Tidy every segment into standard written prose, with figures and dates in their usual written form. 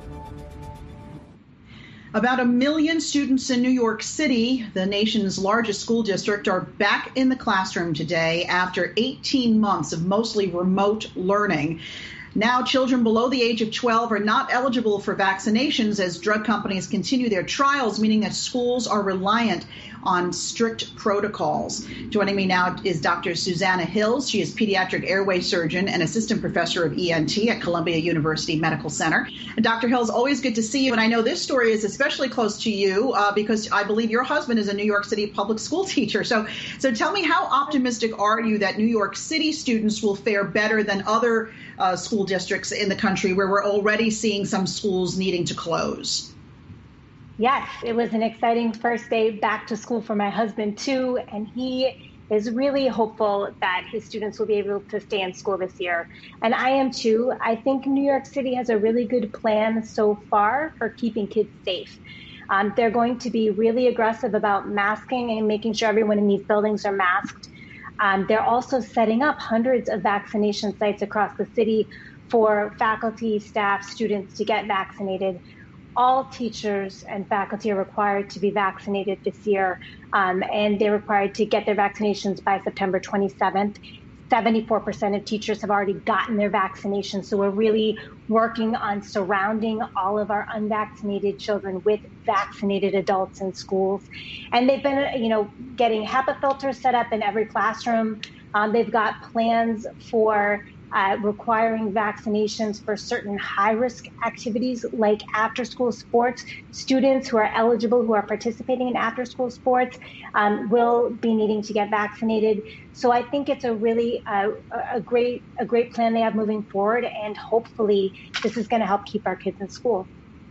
About 1 million students in New York City, the nation's largest school district, are back in the classroom today after 18 months of mostly remote learning. Now, children below the age of 12 are not eligible for vaccinations as drug companies continue their trials, meaning that schools are reliant on strict protocols. Joining me now is Dr. Susanna Hills. She is pediatric airway surgeon and assistant professor of ENT at Columbia University Medical Center. And Dr. Hills, always good to see you. And I know this story is especially close to you because I believe your husband is a New York City public school teacher. So tell me, how optimistic are you that New York City students will fare better than other school districts in the country where we're already seeing some schools needing to close? Yes, it was an exciting first day back to school for my husband too, and he is really hopeful that his students will be able to stay in school this year. And I am too. I think New York City has a really good plan so far for keeping kids safe. They're going to be really aggressive about masking and making sure everyone in these buildings are masked. They're also setting up hundreds of vaccination sites across the city for faculty, staff, students to get vaccinated. All teachers and faculty are required to be vaccinated this year, and they're required to get their vaccinations by September 27th. 74% of teachers have already gotten their vaccinations, so we're really working on surrounding all of our unvaccinated children with vaccinated adults in schools. And they've been, getting HEPA filters set up in every classroom. They've got plans for requiring vaccinations for certain high-risk activities like after-school sports. Students who are eligible, who are participating in after-school sports, will be needing to get vaccinated. So I think it's a really a great plan they have moving forward, and hopefully this is going to help keep our kids in school.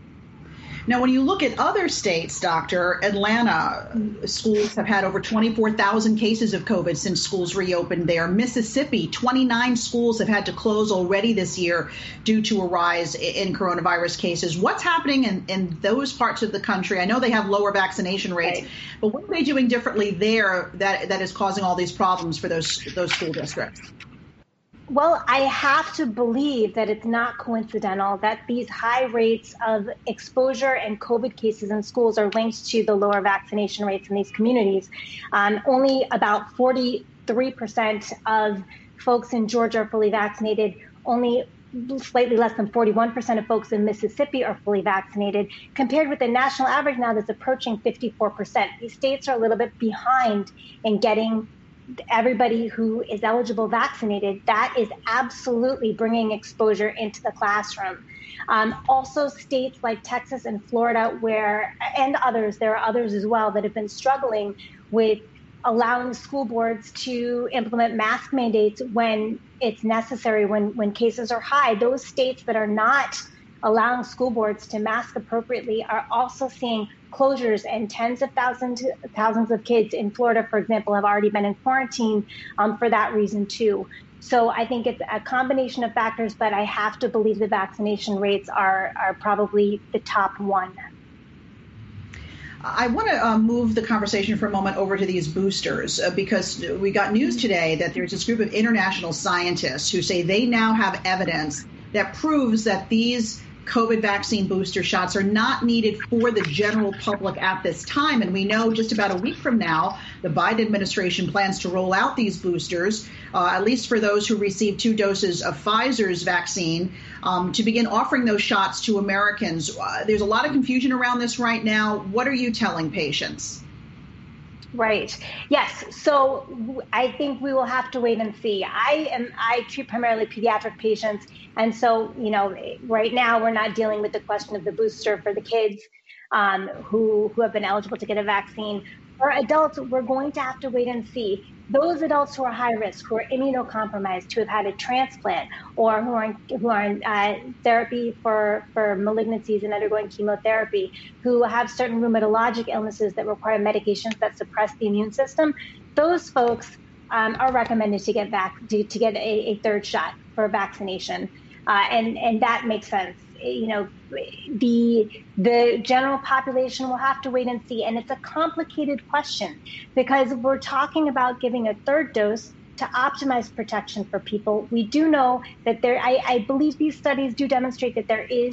Now, when you look at other states, Doctor, Atlanta, schools have had over 24,000 cases of COVID since schools reopened there. Mississippi, 29 schools have had to close already this year due to a rise in coronavirus cases. What's happening in those parts of the country? I know they have lower vaccination rates, but what are they doing differently there that is causing all these problems for those school districts? Well, I have to believe that it's not coincidental that these high rates of exposure and COVID cases in schools are linked to the lower vaccination rates in these communities. Only about 43% of folks in Georgia are fully vaccinated. Only slightly less than 41% of folks in Mississippi are fully vaccinated, compared with the national average now that's approaching 54%. These states are a little bit behind in getting everybody who is eligible vaccinated. That is absolutely bringing exposure into the classroom. Also, states like Texas and Florida, and others, there are others as well that have been struggling with allowing school boards to implement mask mandates when it's necessary, when cases are high. Those states that are not allowing school boards to mask appropriately are also seeing closures, and tens of thousands of kids in Florida, for example, have already been in quarantine for that reason too. So I think it's a combination of factors, but I have to believe the vaccination rates are probably the top one. I want to move the conversation for a moment over to these boosters because we got news today that there's this group of international scientists who say they now have evidence that proves that these COVID vaccine booster shots are not needed for the general public at this time. And we know just about a week from now, the Biden administration plans to roll out these boosters, at least for those who receive 2 doses of Pfizer's vaccine, to begin offering those shots to Americans. There's a lot of confusion around this right now. What are you telling patients? Right. Yes. So I think we will have to wait and see. I treat primarily pediatric patients. And so, right now we're not dealing with the question of the booster for the kids who have been eligible to get a vaccine. For adults, we're going to have to wait and see. Those adults who are high risk, who are immunocompromised, who have had a transplant, or who are in therapy for malignancies and undergoing chemotherapy, who have certain rheumatologic illnesses that require medications that suppress the immune system, those folks are recommended to get a third shot for vaccination, and that makes sense. The general population will have to wait and see. And it's a complicated question because we're talking about giving a third dose to optimize protection for people. We do know that I believe these studies do demonstrate that there is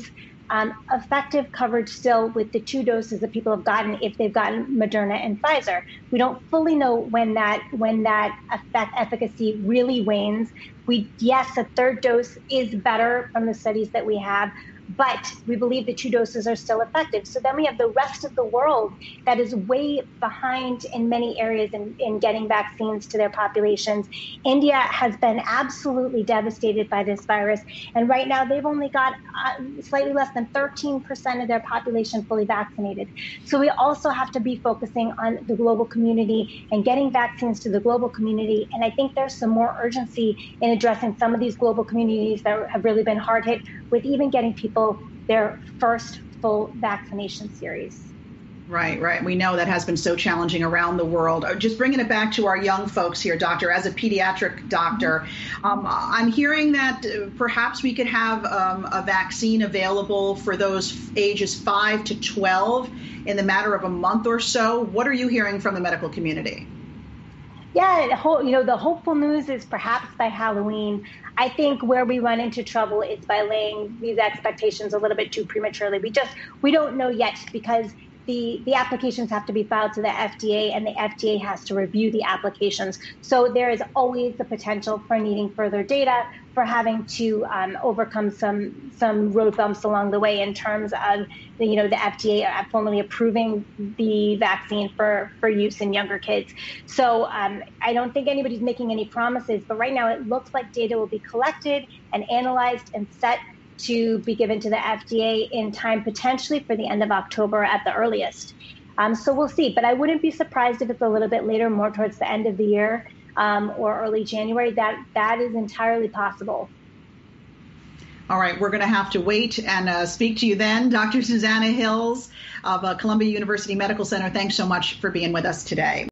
effective coverage still with the 2 doses that people have gotten if they've gotten Moderna and Pfizer. We don't fully know when that efficacy really wanes. Yes, a 3rd dose is better from the studies that we have, but we believe the 2 doses are still effective. So then we have the rest of the world that is way behind in many areas in getting vaccines to their populations. India has been absolutely devastated by this virus. And right now they've only got slightly less than 13% of their population fully vaccinated. So we also have to be focusing on the global community and getting vaccines to the global community. And I think there's some more urgency in addressing some of these global communities that have really been hard hit with even getting people their first full vaccination series. Right. We know that has been so challenging around the world. Just bringing it back to our young folks here, doctor, as a pediatric doctor, I'm hearing that perhaps we could have a vaccine available for those ages 5 to 12 in the matter of a month or so. What are you hearing from the medical community? Yeah, the hopeful news is perhaps by Halloween. I think where we run into trouble is by laying these expectations a little bit too prematurely. We don't know yet because the applications have to be filed to the FDA and the FDA has to review the applications. So there is always the potential for needing further data, for having to overcome some road bumps along the way in terms of the FDA formally approving the vaccine for use in younger kids. So I don't think anybody's making any promises, but right now it looks like data will be collected and analyzed and set to be given to the FDA in time potentially for the end of October at the earliest. So we'll see, but I wouldn't be surprised if it's a little bit later, more towards the end of the year or early January. That is entirely possible. All right, we're going to have to wait and speak to you then. Dr. Susannah Hills of Columbia University Medical Center, thanks so much for being with us today.